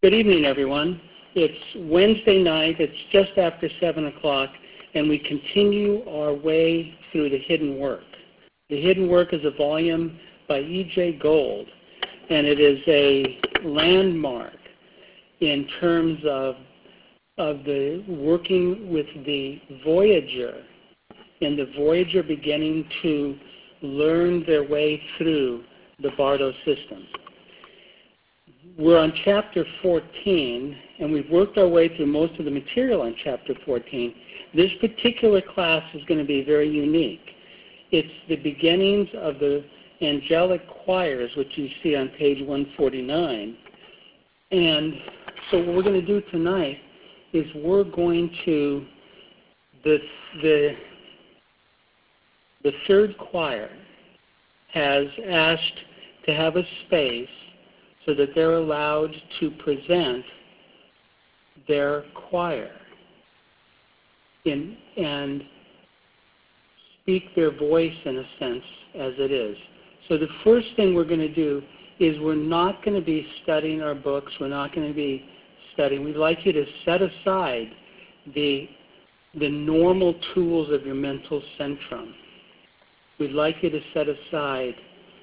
Good evening, everyone. It's Wednesday night. It's just after 7 o'clock, and we continue our way through The Hidden Work. The Hidden Work is a volume by E.J. Gold, and it is a landmark in terms of the working with the Voyager, and the Voyager beginning to learn their way through the Bardo system. We're on Chapter 14, and we've worked our way through most of the material on Chapter 14. This particular class is going to be very unique. It's the beginnings of the angelic choirs, which you see on page 149. And so what we're going to do tonight is we're going to, the third choir has asked to have a space so that they're allowed to present their choir and speak their voice in a sense as it is. So the first thing we're going to do is we're not going to be studying our books. We're not going to be studying. We'd like you to set aside the normal tools of your mental centrum. We'd like you to set aside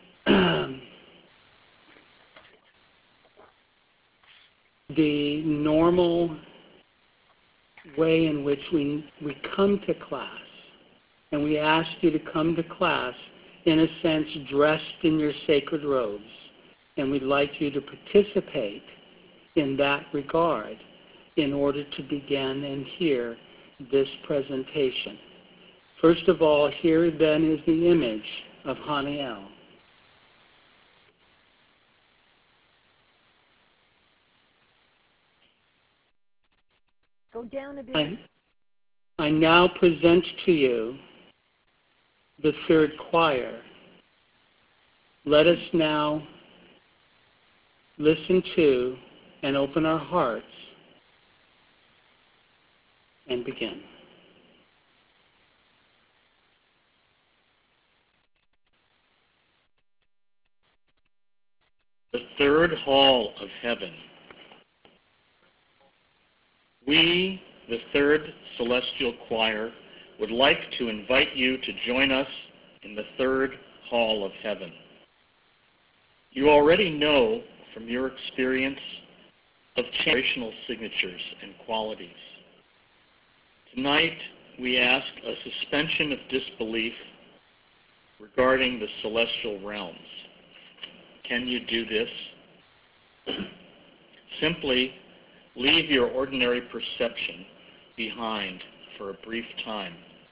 the normal way in which we come to class. And we ask you to come to class, in a sense, dressed in your sacred robes. And we'd like you to participate in that regard in order to begin and hear this presentation. First of all, here then is the image of Haniel. Go down a bit. I now present to you the third choir. Let us now listen to and open our hearts and begin. The third hall of heaven. We, the third celestial choir, would like to invite you to join us in the third hall of heaven. You already know from your experience of generational signatures and qualities. Tonight, we ask a suspension of disbelief regarding the celestial realms. Can you do this? Simply leave your ordinary perception behind for a brief time.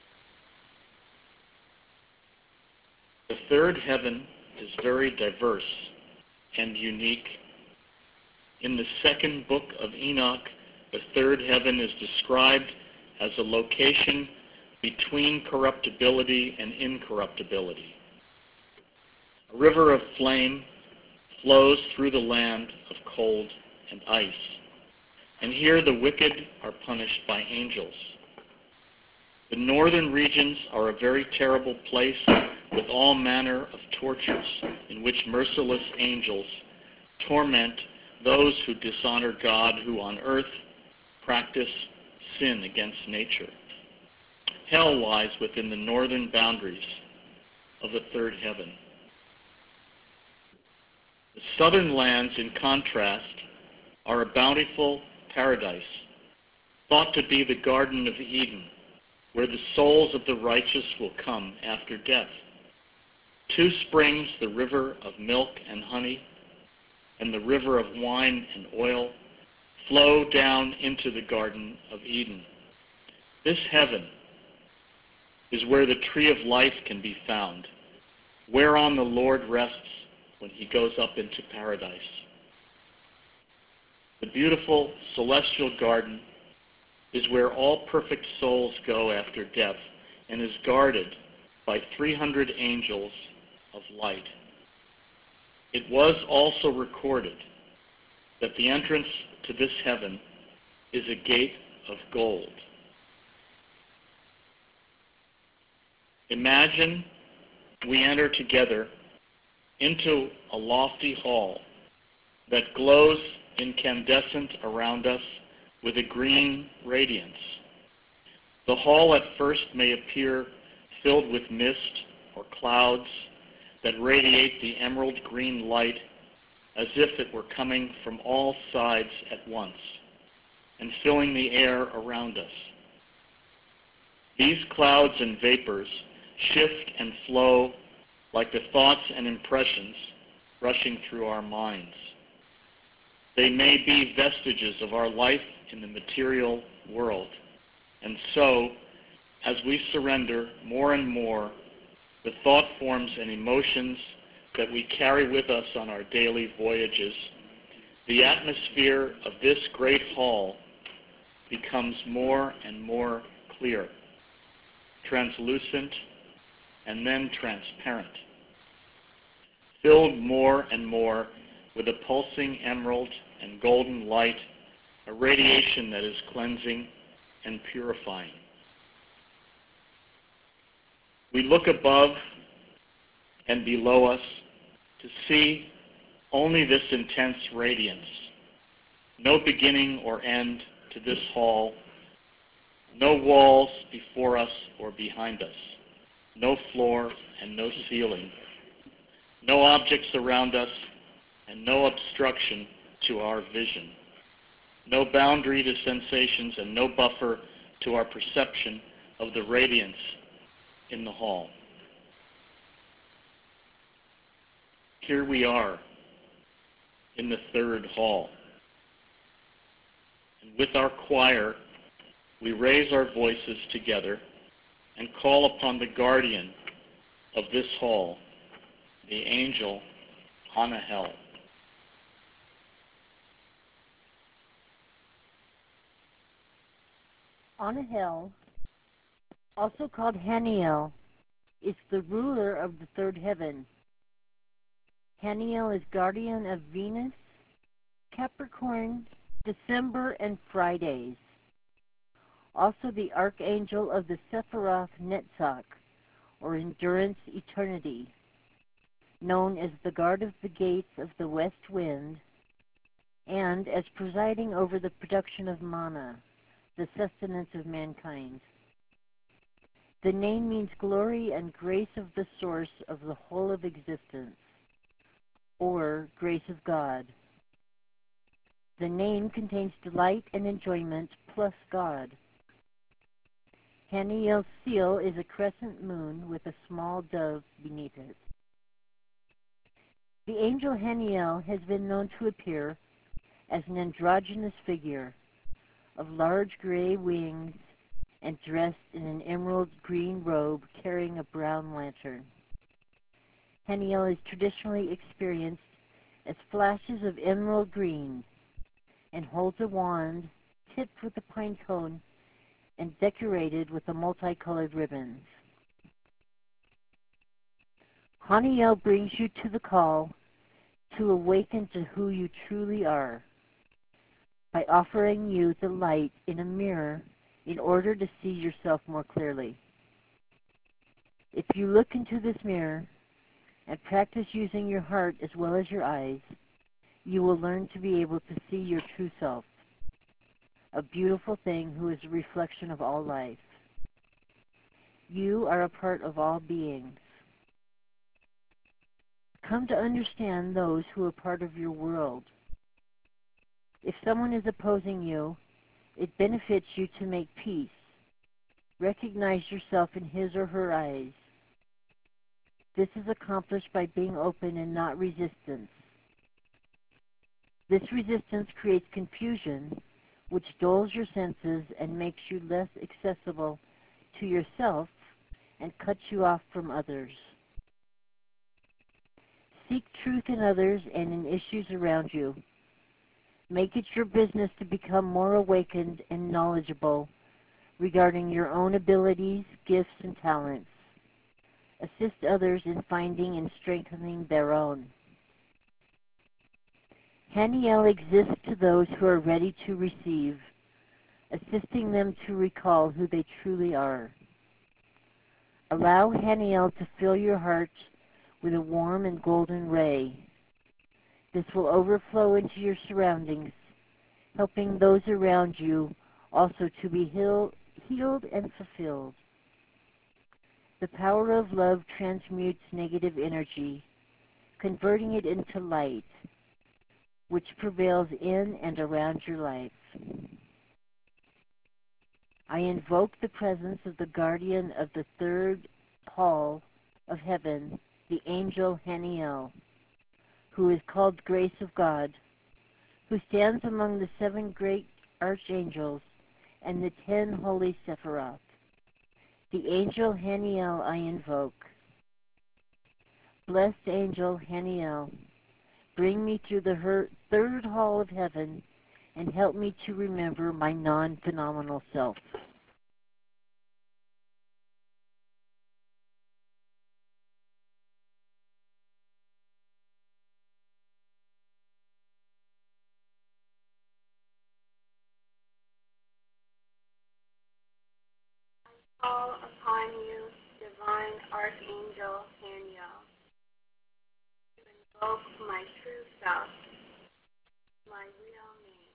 The third heaven is very diverse and unique. In the second book of Enoch, the third heaven is described as a location between corruptibility and incorruptibility. A river of flame flows through the land of cold and ice. And here the wicked are punished by angels. The northern regions are a very terrible place with all manner of tortures in which merciless angels torment those who dishonor God, who on earth practice sin against nature. Hell lies within the northern boundaries of the third heaven. The southern lands, in contrast, are a bountiful paradise, thought to be the Garden of Eden, where the souls of the righteous will come after death. Two springs, the river of milk and honey, and the river of wine and oil, flow down into the Garden of Eden. This heaven is where the tree of life can be found, whereon the Lord rests when he goes up into paradise. The beautiful celestial garden is where all perfect souls go after death and is guarded by 300 angels of light. It was also recorded that the entrance to this heaven is a gate of gold. Imagine we enter together into a lofty hall that glows incandescent around us with a green radiance. The hall at first may appear filled with mist or clouds that radiate the emerald green light as if it were coming from all sides at once and filling the air around us. These clouds and vapors shift and flow like the thoughts and impressions rushing through our minds. They may be vestiges of our life in the material world. And so, as we surrender more and more the thought forms and emotions that we carry with us on our daily voyages, the atmosphere of this great hall becomes more and more clear, translucent, and then transparent, filled more and more with a pulsing emerald and golden light, a radiation that is cleansing and purifying. We look above and below us to see only this intense radiance, no beginning or end to this hall, no walls before us or behind us, no floor and no ceiling, no objects around us and no obstruction to our vision, no boundary to sensations and no buffer to our perception of the radiance in the hall. Here we are in the third hall. And with our choir, we raise our voices together and call upon the guardian of this hall, the angel Anahel. Anahel, also called Haniel, is the ruler of the third heaven. Haniel is guardian of Venus, Capricorn, December, and Fridays. Also the archangel of the Sephiroth Netzach, or Endurance Eternity, known as the guard of the gates of the west wind, and as presiding over the production of mana, the sustenance of mankind. The name means glory and grace of the source of the whole of existence, or grace of God. The name contains delight and enjoyment plus God. Haniel's seal is a crescent moon with a small dove beneath it. The angel Haniel has been known to appear as an androgynous figure of large gray wings and dressed in an emerald green robe carrying a brown lantern. Haniel is traditionally experienced as flashes of emerald green and holds a wand tipped with a pine cone and decorated with the multicolored ribbons. Haniel brings you to the call to awaken to who you truly are by offering you the light in a mirror in order to see yourself more clearly. If you look into this mirror and practice using your heart as well as your eyes, you will learn to be able to see your true self, a beautiful thing who is a reflection of all life. You are a part of all beings. Come to understand those who are part of your world. If someone is opposing you, it benefits you to make peace. Recognize yourself in his or her eyes. This is accomplished by being open and not resistance. This resistance creates confusion, which dulls your senses and makes you less accessible to yourself and cuts you off from others. Seek truth in others and in issues around you. Make it your business to become more awakened and knowledgeable regarding your own abilities, gifts, and talents. Assist others in finding and strengthening their own. Haniel exists to those who are ready to receive, assisting them to recall who they truly are. Allow Haniel to fill your heart with a warm and golden ray. This will overflow into your surroundings, helping those around you also to be healed and fulfilled. The power of love transmutes negative energy, converting it into light, which prevails in and around your life. I invoke the presence of the guardian of the third hall of heaven, the angel Haniel, who is called Grace of God, who stands among the 7 great archangels and the 10 holy Sephiroth. The angel Haniel I invoke. Blessed angel Haniel, bring me through the third hall of heaven and help me to remember my non-phenomenal self. Call upon you, divine archangel Haniel, to invoke my true self, my real name.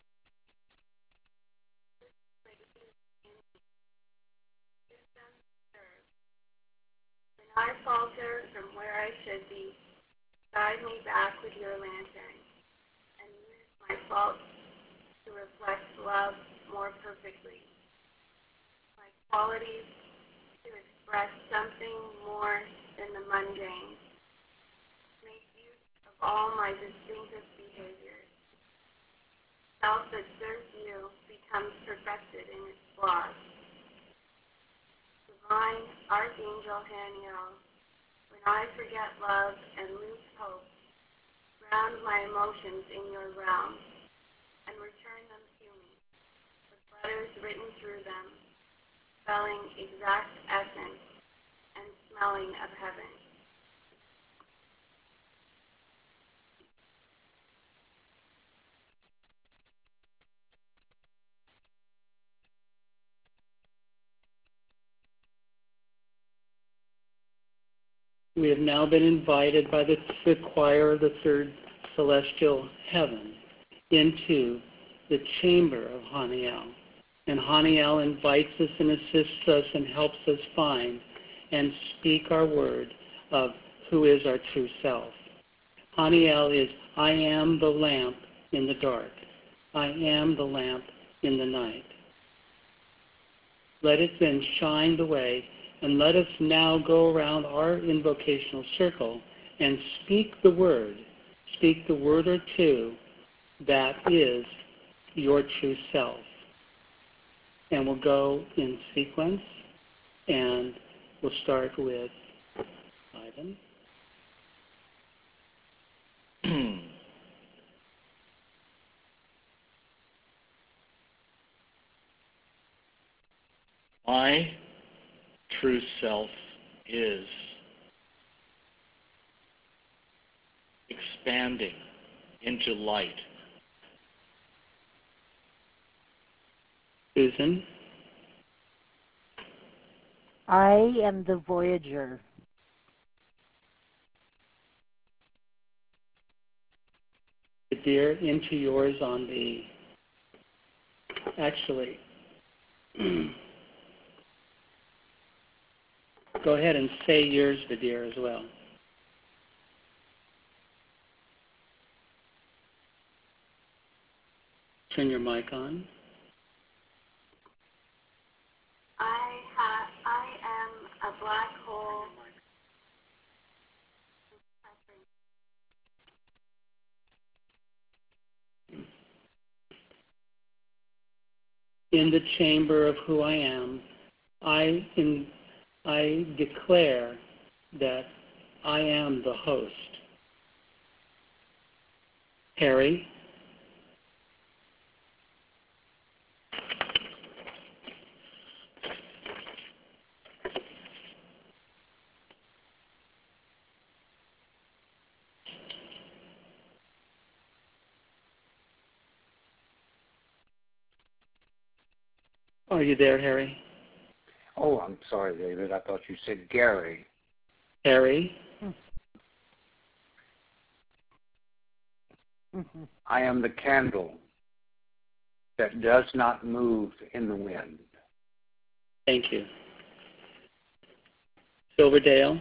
When I falter from where I should be, guide me back with your lantern, and use my faults to reflect love more perfectly. My qualities to express something more than the mundane. Make use of all my distinctive behaviors. Self that serves you becomes perfected in its flaws. Divine Archangel Haniel, when I forget love and lose hope, ground my emotions in your realm and return them to me, with letters written through them, spelling exact essence and smelling of heaven. We have now been invited by the choir of the third celestial heaven into the chamber of Haniel. And Haniel invites us and assists us and helps us find and speak our word of who is our true self. Haniel is, I am the lamp in the dark. I am the lamp in the night. Let it then shine the way, and let us now go around our invocational circle and speak the word or two that is your true self. And we'll go in sequence, and we'll start with Ivan. My true self is expanding into light. Susan. I am the Voyager. Dear, into yours on the, actually, go ahead and say yours, Vidir, as well. Turn your mic on. I am a black hole. In the chamber of who I am, I declare that I am the host. Harry. Are you there, Harry? Oh, I'm sorry, David. I thought you said Gary. Harry? Mhm. I am the candle that does not move in the wind. Thank you. Silverdale.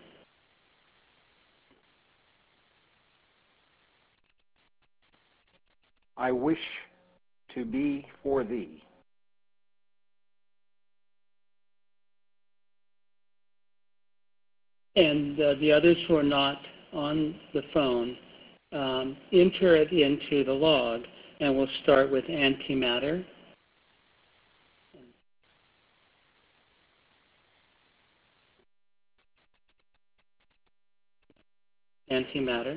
I wish to be for thee. And the others who are not on the phone, enter it into the log, and we'll start with antimatter. Antimatter.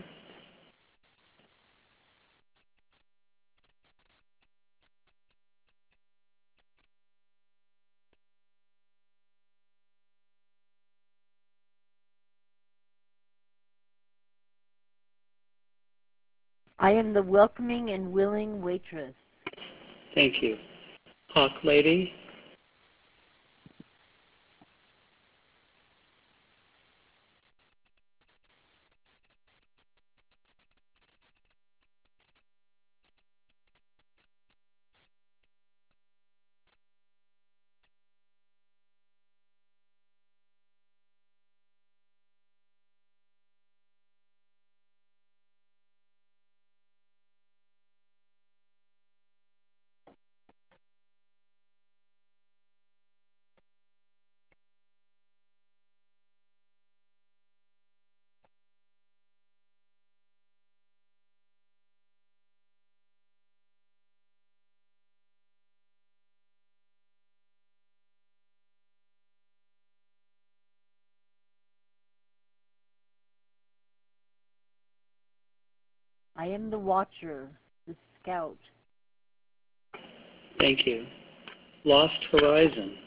I am the welcoming and willing waitress. Thank you. Hawk Lady. I am the watcher, the scout. Thank you. Lost Horizon.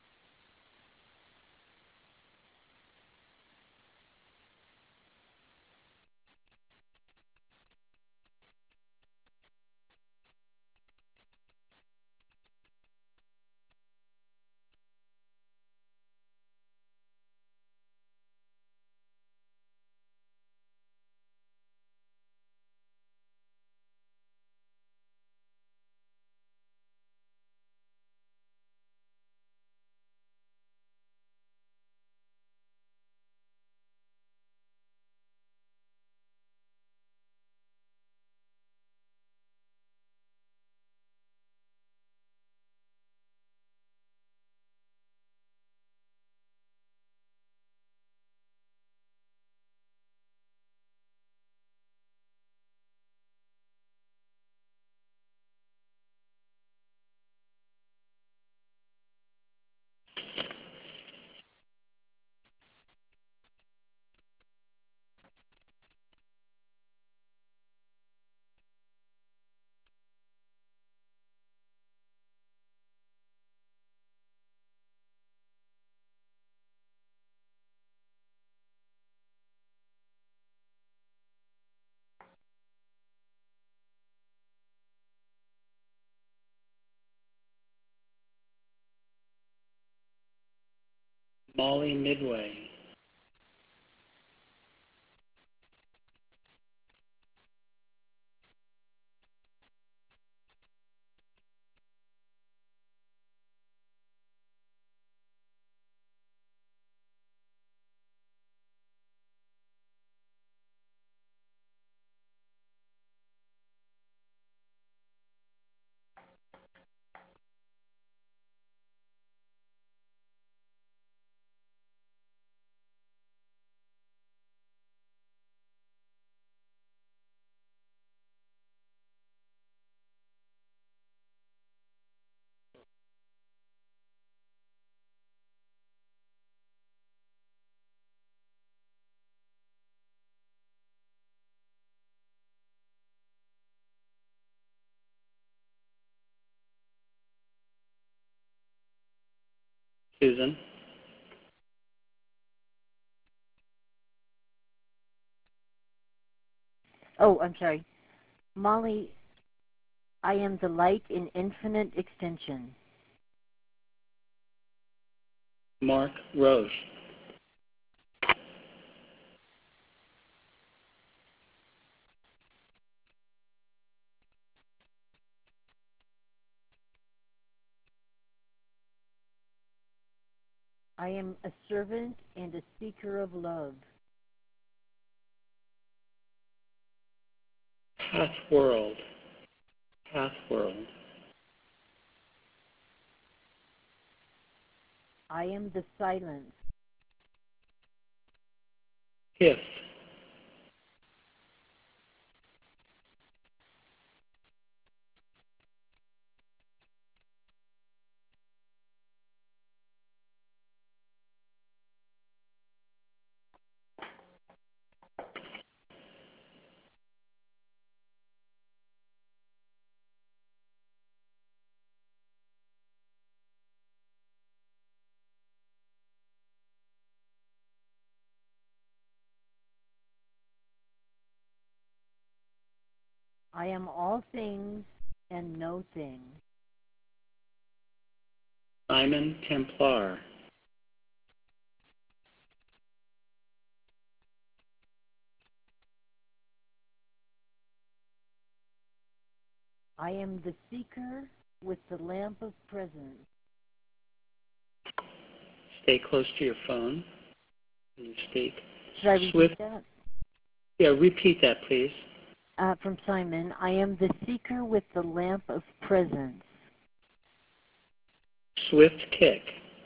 Molly Midway. Susan. Oh, I'm sorry. Molly, I am the light in infinite extension. Mark Roche. I am a servant and a seeker of love. Path world. Path world. I am the silence. If. I am all things and no thing. Simon Templar. I am the seeker with the lamp of presence. Stay close to your phone when you speak. Should I repeat Swift. that? Yeah, repeat that, please. From Simon, I am the seeker with the lamp of presence. Swift kick.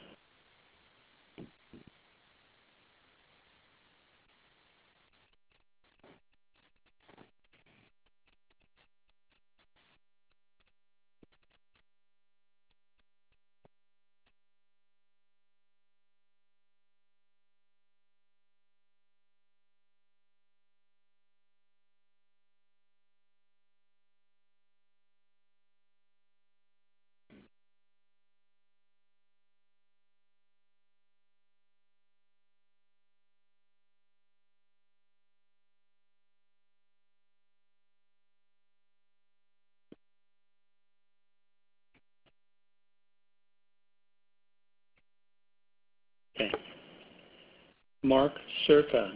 Okay. Mark Circa.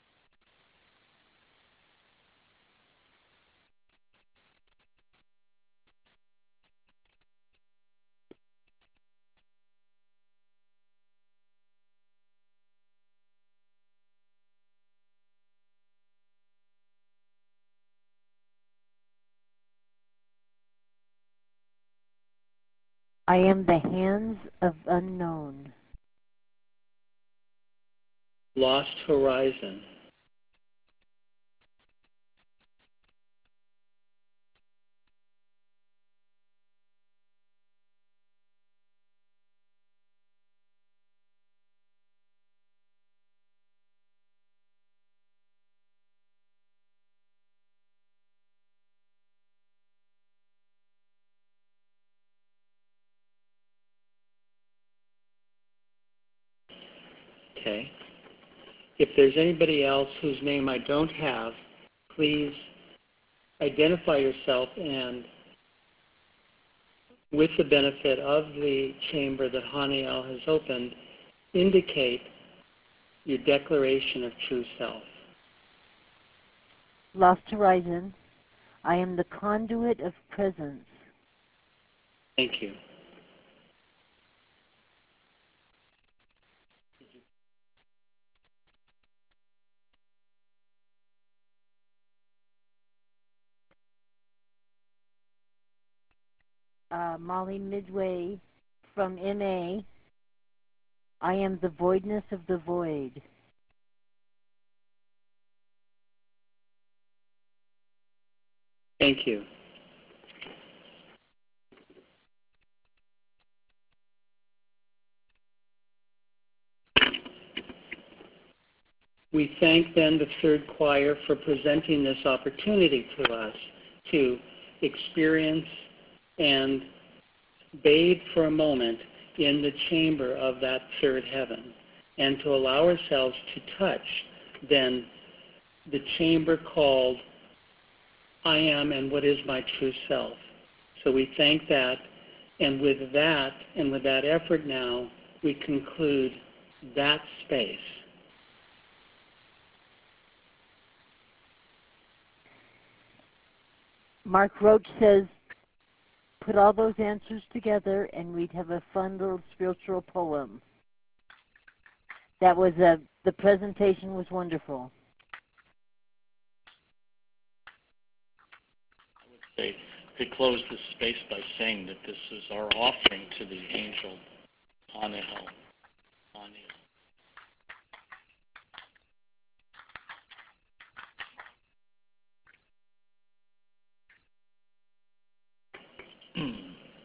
I am the hands of unknown. Lost Horizon. Okay. If there's anybody else whose name I don't have, please identify yourself and, with the benefit of the chamber that Haniel has opened, indicate your declaration of true self. Lost Horizon, I am the conduit of presence. Thank you. Molly Midway from MA, I am the voidness of the void. Thank you. We thank then the third choir for presenting this opportunity to us to experience and bathe for a moment in the chamber of that third heaven, and to allow ourselves to touch then the chamber called I am and what is my true self. So we thank that, and with that effort now, we conclude that space. Mark Roach says, put all those answers together and we'd have a fun little spiritual poem. That was the presentation was wonderful. I would say to close this space by saying that this is our offering to the angel Haniel. I'm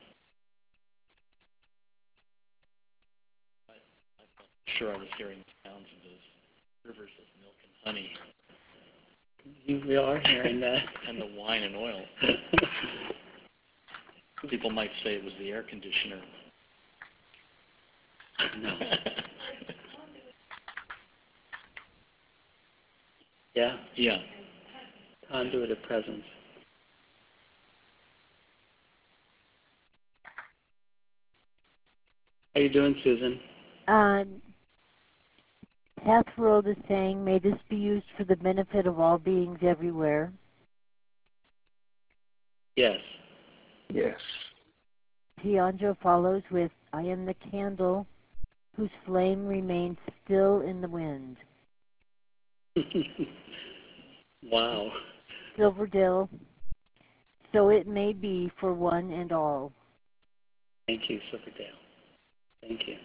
sure I was hearing the sounds of those rivers of milk and honey. We are hearing that. And the wine and oil. People might say it was the air conditioner. No. Yeah? Yeah. Conduit of presence. How you doing, Susan? Pathworld is saying, may this be used for the benefit of all beings everywhere. Yes. Yes. Tianjo follows with, I am the candle whose flame remains still in the wind. Wow. Silverdale, so it may be for one and all. Thank you, Silverdale. Thank you.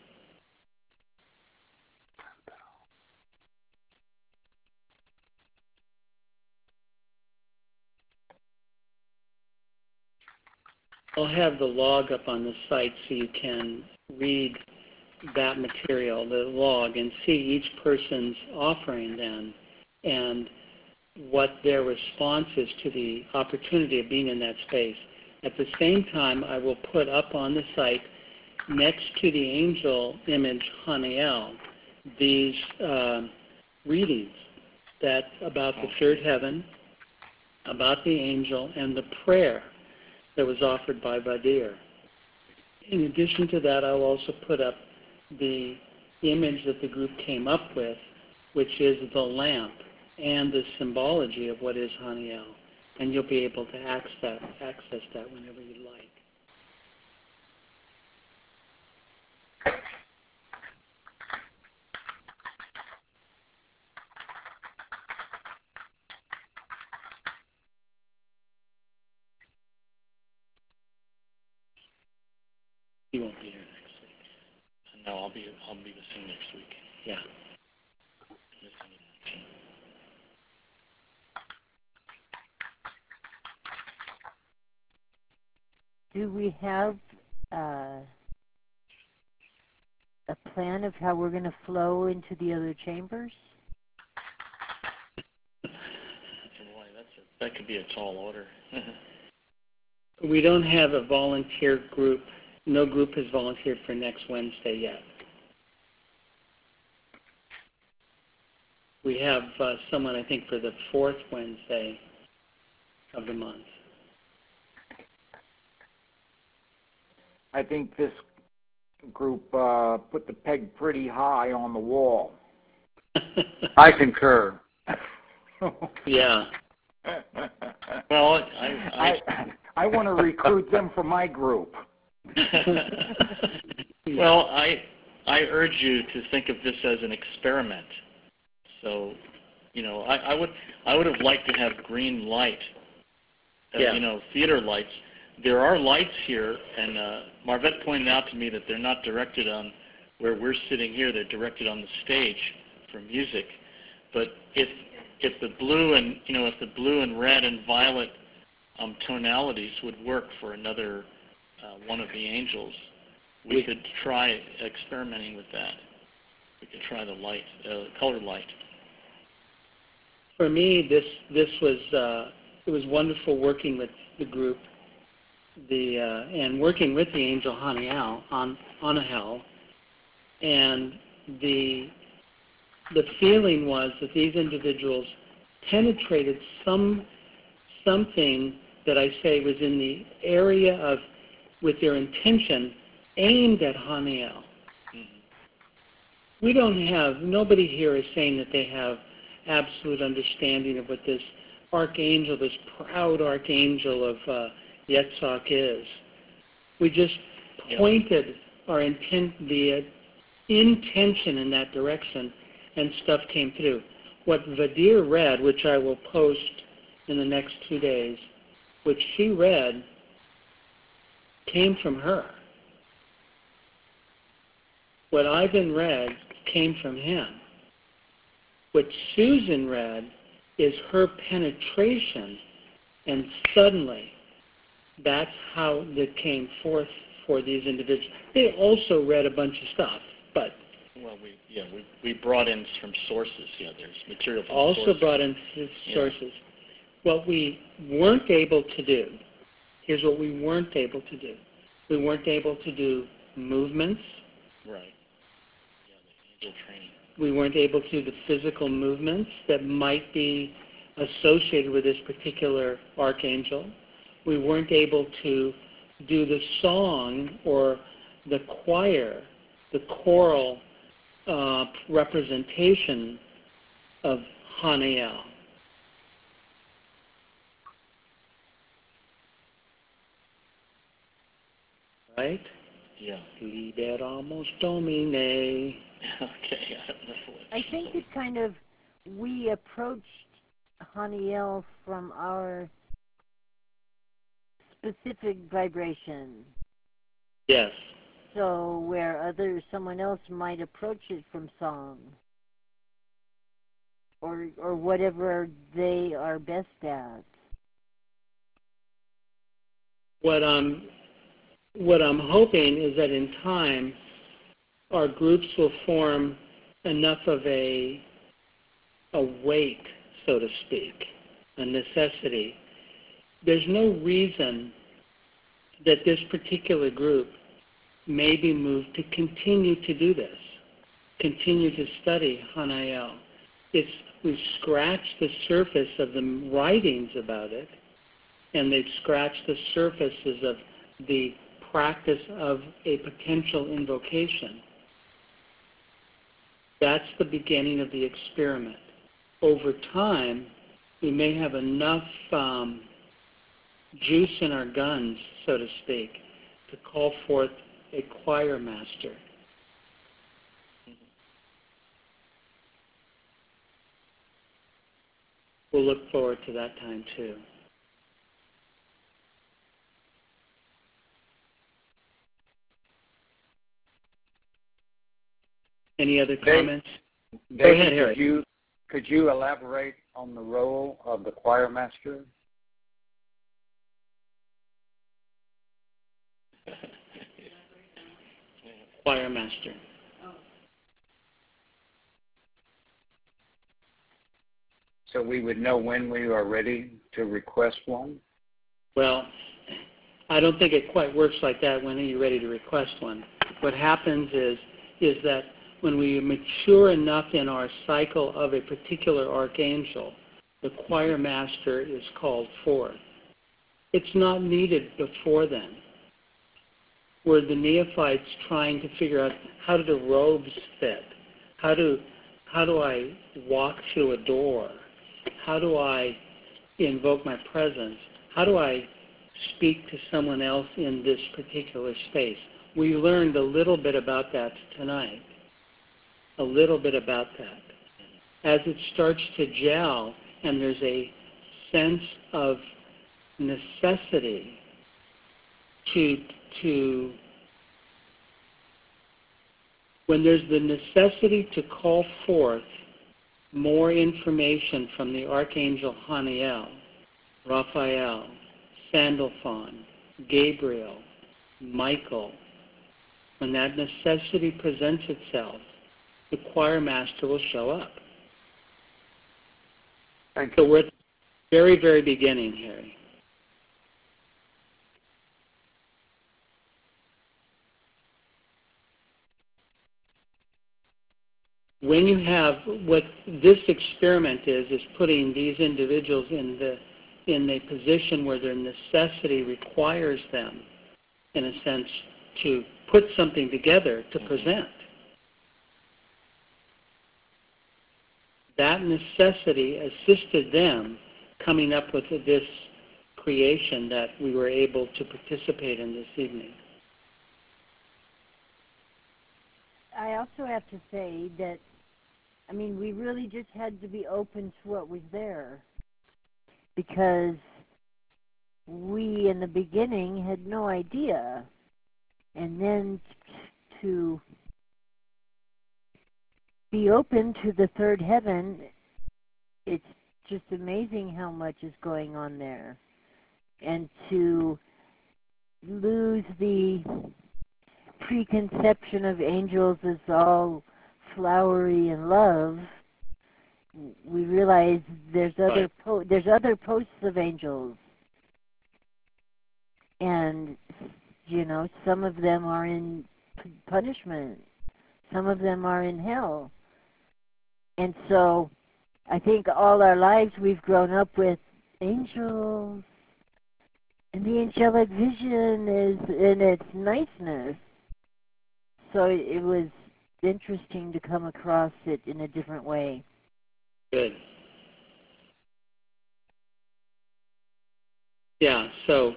I'll have the log up on the site so you can read that material, the log, and see each person's offering then and what their response is to the opportunity of being in that space. At the same time, I will put up on the site next to the angel image Haniel these readings that about the third heaven, about the angel, and the prayer that was offered by Vadir. In addition to that, I'll also put up the image that the group came up with, which is the lamp and the symbology of what is Haniel. And you'll be able to access that whenever you like. You won't be here next week. No, I'll be missing next week. Yeah. Missing in action. Do we have a plan of how we're going to flow into the other chambers? Boy, that could be a tall order. We don't have a volunteer group. No group has volunteered for next Wednesday yet. We have someone, I think, for the fourth Wednesday of the month. I think this group put the peg pretty high on the wall. I concur. Yeah. Well, I want to recruit them for my group. Well, I urge you to think of this as an experiment. So, I would have liked to have green light, Yeah. theater lights. There are lights here, and Marvette pointed out to me that they're not directed on where we're sitting here. They're directed on the stage for music. But if the blue and red and violet tonalities would work for another one of the angels, we could try experimenting with that. We could try the light, color light. For me, this was it was wonderful working with the group, and working with the angel Haniel on Anahel, and the feeling was that these individuals penetrated something that I say was in the area of, with their intention aimed at Haniel. Mm-hmm. Nobody here is saying that they have absolute understanding of what this archangel, this proud archangel of Yetzak is. We just pointed our intent, the intention in that direction, and stuff came through. What Vadir read, which I will post in the next 2 days, which she read, came from her. What Ivan read came from him. What Susan read is her penetration, and suddenly that's how it came forth for these individuals. They also read a bunch of stuff, but well, we brought in from sources. Yeah, there's material from also sources. brought in sources. Yeah. What we weren't able to do, here's what we weren't able to do. We weren't able to do movements. Right. Yeah, the angel training. We weren't able to do the physical movements that might be associated with this particular archangel. We weren't able to do the song or the choir, the choral representation of Haniel. Right? Yeah. Liberamus Domine. Okay. I think it kind of, we approached Haniel from our specific vibration. Yes. So where someone else might approach it from song, or whatever they are best at. What I'm hoping is that in time, our groups will form enough of a weight, so to speak, a necessity. There's no reason that this particular group may be moved to continue to do this, continue to study Haniel. We've scratched the surface of the writings about it, and they've scratched the surfaces of the practice of a potential invocation. That's the beginning of the experiment. Over time, we may have enough juice in our guns, so to speak, to call forth a choir master. We'll look forward to that time too. Any other comments? David, go ahead, Harry. Could you elaborate on the role of the choir master? Choir master. So we would know when we are ready to request one? Well, I don't think it quite works like that. When are you ready to request one? What happens is that when we mature enough in our cycle of a particular archangel, the choir master is called forth. It's not needed before then. We're the neophytes trying to figure out, how do the robes fit? How do I walk through a door? How do I invoke my presence? How do I speak to someone else in this particular space? We learned a little bit about that tonight. A little bit about that. As it starts to gel and there's a sense of necessity to when there's the necessity to call forth more information from the Archangel Haniel, Raphael, Sandalphon, Gabriel, Michael, when that necessity presents itself, the choir master will show up. Thank you. So we're at the very, very beginning, Harry. When you have, what this experiment is putting these individuals in a position where their necessity requires them, in a sense, to put something together to present. That necessity assisted them coming up with this creation that we were able to participate in this evening. I also have to say that, I mean, we really just had to be open to what was there, because we in the beginning had no idea, and then to be open to the third heaven, it's just amazing how much is going on there. And to lose the preconception of angels as all flowery and love, we realize there's other there's other posts of angels, and you know, some of them are in punishment, some of them are in hell. And so I think all our lives we've grown up with angels and the angelic vision is in its niceness. So it was interesting to come across it in a different way. Good. Yeah, so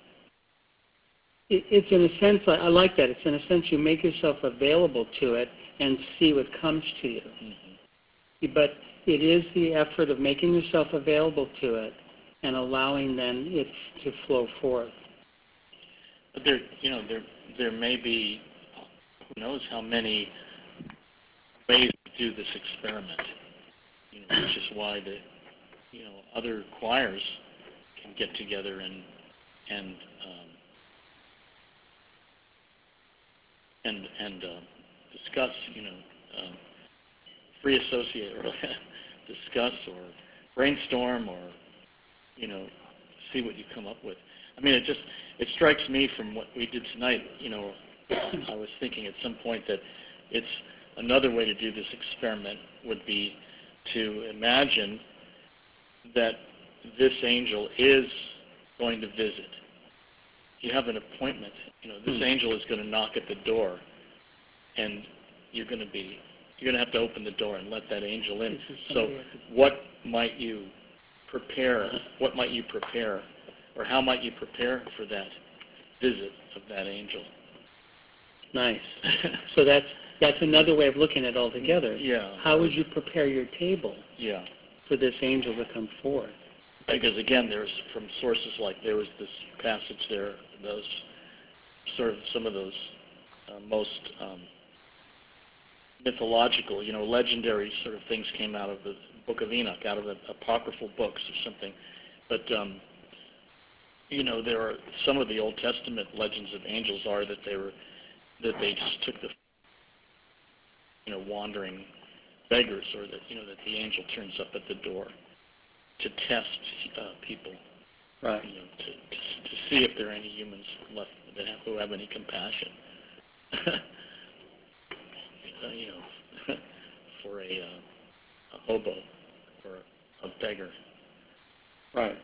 it's in a sense, I like that. It's in a sense you make yourself available to it and see what comes to you. Mm-hmm. But it is the effort of making yourself available to it and allowing then it to flow forth. But there may be, who knows how many ways to do this experiment. Which is why the other choirs can get together and discuss, free associate or discuss or brainstorm or see what you come up with. I mean, it strikes me from what we did tonight. I was thinking at some point that it's another way to do this experiment would be to imagine that this angel is going to visit. You have an appointment. This angel is going to knock at the door, and you're going to have to open the door and let that angel in. So what might you prepare? What might you prepare, or how might you prepare for that visit of that angel? Nice. So that's another way of looking at it altogether. Yeah. How would you prepare your table? Yeah. For this angel to come forth? Because again, there's from sources like there was this passage there, those sort of some of those most mythological, legendary sort of things came out of the Book of Enoch, out of the apocryphal books or something. But there are some of the Old Testament legends of angels are that they just took the wandering beggars, or that that the angel turns up at the door to test people, right? To see if there are any humans left who have any compassion, for a hobo or a beggar, right?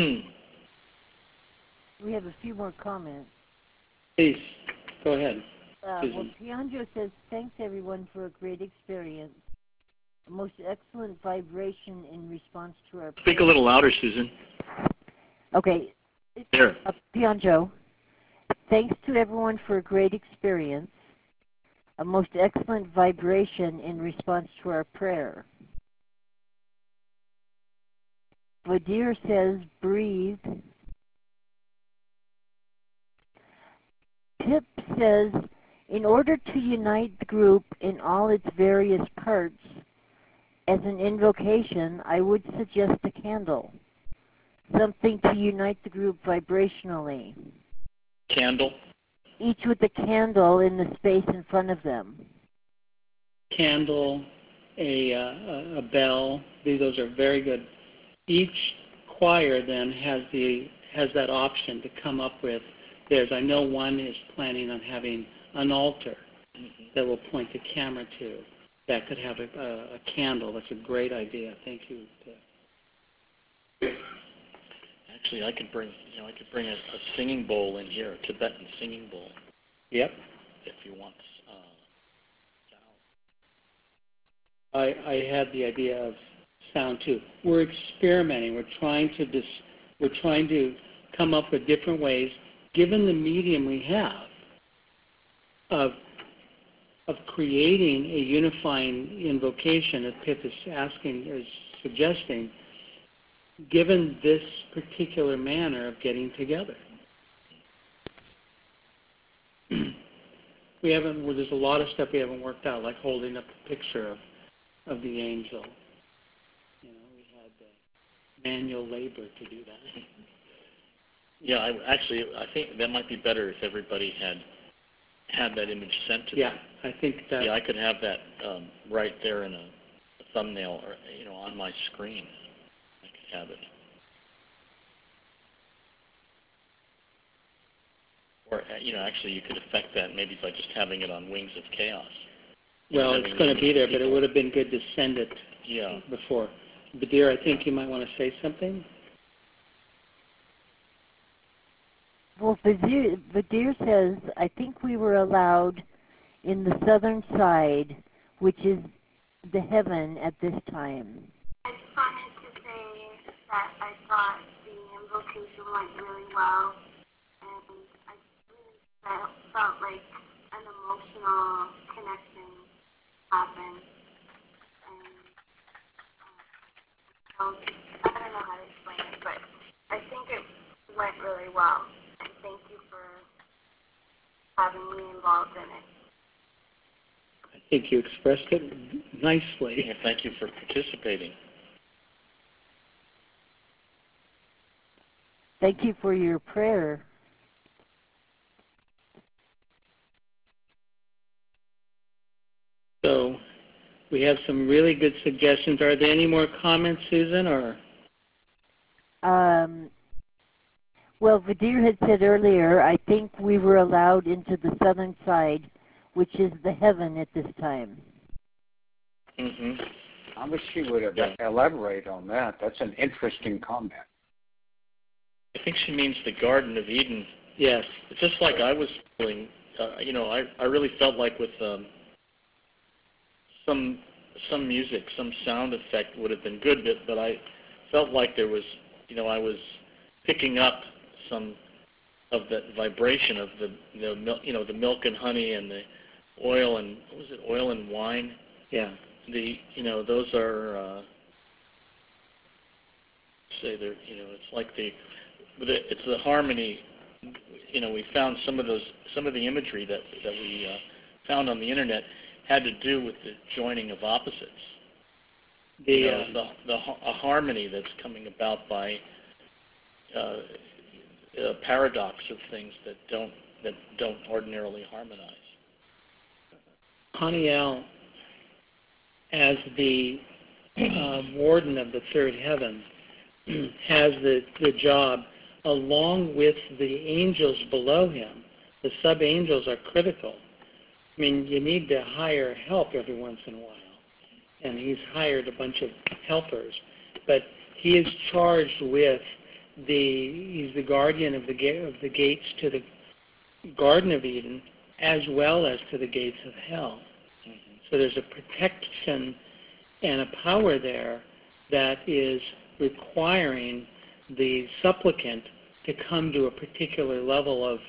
We have a few more comments. Please, go ahead. Well, Pianjo says, thanks everyone for a great experience. A most excellent vibration in response to our... Speak a little louder, Susan. Okay. There. Pianjo, thanks to everyone for a great experience. A most excellent vibration in response to our prayer. Vadir says, breathe. Pip says, in order to unite the group in all its various parts, as an invocation, I would suggest a candle. Something to unite the group vibrationally. Candle? Each with a candle in the space in front of them. Candle, a bell, those are very good. Each choir then has that option to come up with theirs. I know one is planning on having an altar that will point the camera to. That could have a candle. That's a great idea. Thank you. Actually, I could bring a singing bowl in here, a Tibetan singing bowl. Yep. If you want. I had the idea of sound too. We're experimenting. We're trying to come up with different ways, given the medium we have, of of creating a unifying invocation that Pip is suggesting, given this particular manner of getting together. Well, there's a lot of stuff we haven't worked out, like holding up a picture of the angel. We had manual labor to do that. Yeah, I think that might be better if everybody had that image sent to them. Yeah, I think that. Yeah, I could have that right there in a thumbnail, or on my screen. I could have it. Or actually, you could affect that maybe by just having it on Wings of Chaos. Well, it's going to be there, but it would have been good to send it before. Badir, I think you might want to say something. Well, Vadir says, I think we were allowed in the southern side, which is the heaven at this time. I just wanted to say that I thought the invocation went really well, and I really felt like an emotional connection happened. And so, I don't know how to explain it, but I think it went really well. And thank you for having me involved in it. I think you expressed it nicely. Yeah, thank you for participating. Thank you for your prayer. So we have some really good suggestions. Are there any more comments, Susan? Or Well, Vadir had said earlier, I think we were allowed into the southern side, which is the heaven at this time. Mm-hmm. I wish she would have elaborated on that. That's an interesting comment. I think she means the Garden of Eden. Yes. Just like I was feeling, I really felt like with some music, some sound effect would have been good, but I felt like there was, I was picking up some of that vibration of the milk and honey and the oil and, what was it, oil and wine? Yeah. Those are, it's like it's the harmony. We found some of the imagery that we found on the internet had to do with the joining of opposites. A harmony that's coming about by a paradox of things that don't ordinarily harmonize. Haniel, as the warden of the third heaven, has the job, along with the angels below him. The sub-angels are critical. I mean, you need to hire help every once in a while. And he's hired a bunch of helpers. But he is charged with he's the guardian of the gates to the Garden of Eden, as well as to the gates of hell. Mm-hmm. So there's a protection and a power there that is requiring the supplicant to come to a particular level of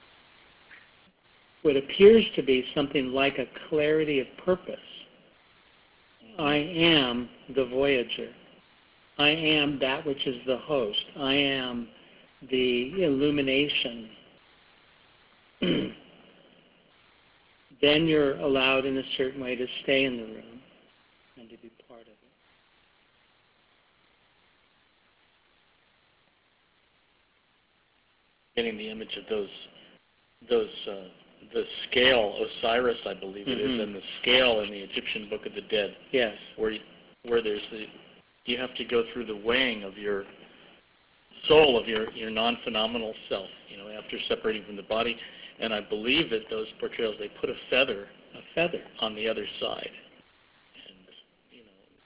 what appears to be something like a clarity of purpose. I am the voyager. I am that which is the host. I am the illumination. Then you're allowed in a certain way to stay in the room and to be part of it. Getting the image of the scale, Osiris, I believe it is, and the scale in the Egyptian Book of the Dead. Yes. Where there's you have to go through the weighing of your soul, of your non-phenomenal self, after separating from the body. And I believe that those portrayals, they put a feather on the other side. And,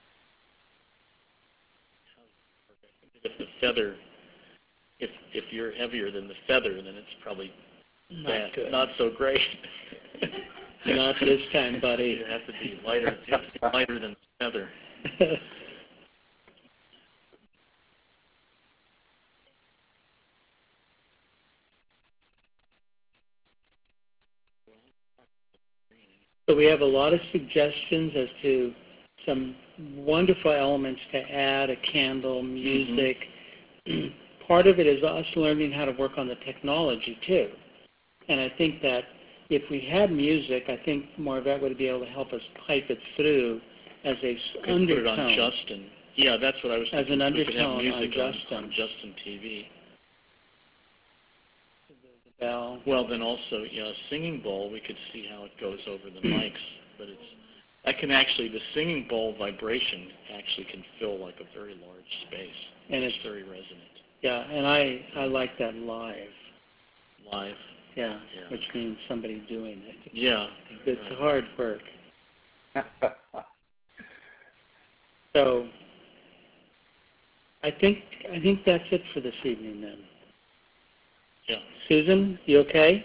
if the feather, if you're heavier than the feather, then it's probably not so great. Not this time, buddy. You have to be lighter. You have to be lighter than the feather. So we have a lot of suggestions as to some wonderful elements to add, a candle, music. Part of it is us learning how to work on the technology too. And I think that if we had music, I think Marvette would be able to help us pipe it through as a undertone. Put it on Justin. Yeah, that's what I was thinking. As an undertone we could have music on Justin. On Justin TV. The bell. Well, then also, singing bowl, we could see how it goes over the mics, but that can actually, the singing bowl vibration actually can fill like a very large space. And it's very resonant. Yeah, and I like that live. Live. Yeah, which means somebody doing it. Yeah. It's hard work. So I think that's it for this evening then. Yeah. Susan, you okay?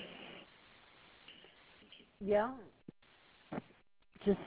Yeah. Just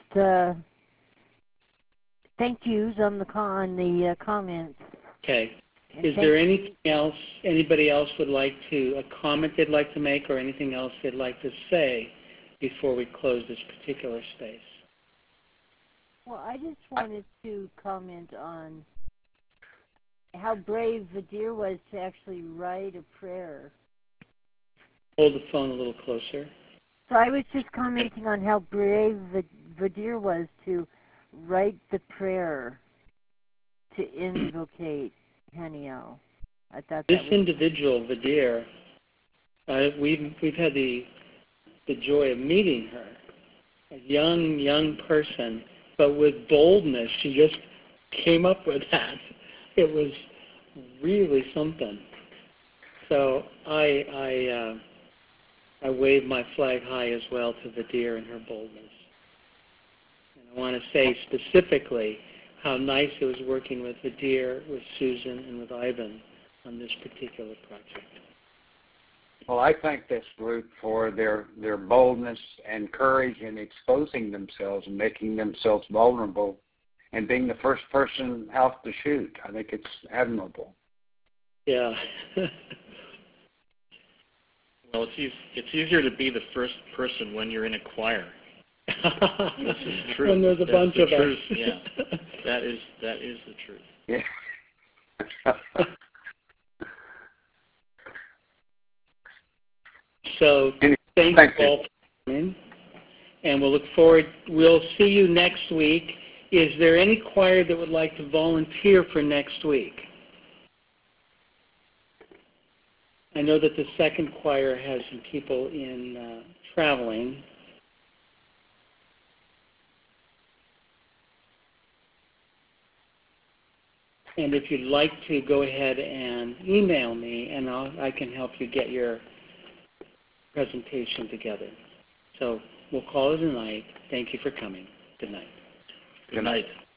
thank yous on the comments. Okay. Is there anything else anybody else would like to, a comment they'd like to make or anything else they'd like to say before we close this particular space? Well, I just wanted to comment on how brave Vadir was to actually write a prayer. Hold the phone a little closer. So I was just commenting on how brave Vadir was to write the prayer to invocate Haniel. I thought this individual, Vadir, we've had the joy of meeting her. A young person, but with boldness, she just came up with that. It was really something. So I wave my flag high as well to Vadir and her boldness. And I want to say specifically how nice it was working with Vadir, with Susan, and with Ivan on this particular project. Well, I thank this group for their boldness and courage in exposing themselves and making themselves vulnerable and being the first person out to shoot. I think it's admirable. Yeah. Well, it's easier to be the first person when you're in a choir. This is true. When there's a bunch of us. Yeah, that is the truth. Yeah. So thank you all for coming, and we'll look forward. We'll see you next week. Is there any choir that would like to volunteer for next week? I know that the second choir has some people in traveling. And if you'd like to, go ahead and email me, and I can help you get your presentation together. So we'll call it a night. Thank you for coming. Good night. Good night.